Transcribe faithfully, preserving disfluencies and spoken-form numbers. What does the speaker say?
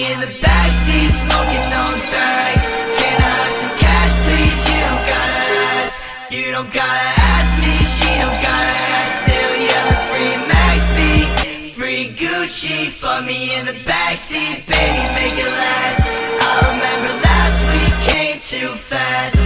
in the backseat, smoking on bags. Can I have some cash, please? You don't gotta ask. You don't gotta ask me, she don't gotta ask. Still yelling free Max B, free Gucci. Fuck me in the backseat, baby, make it last. I remember last week came too fast.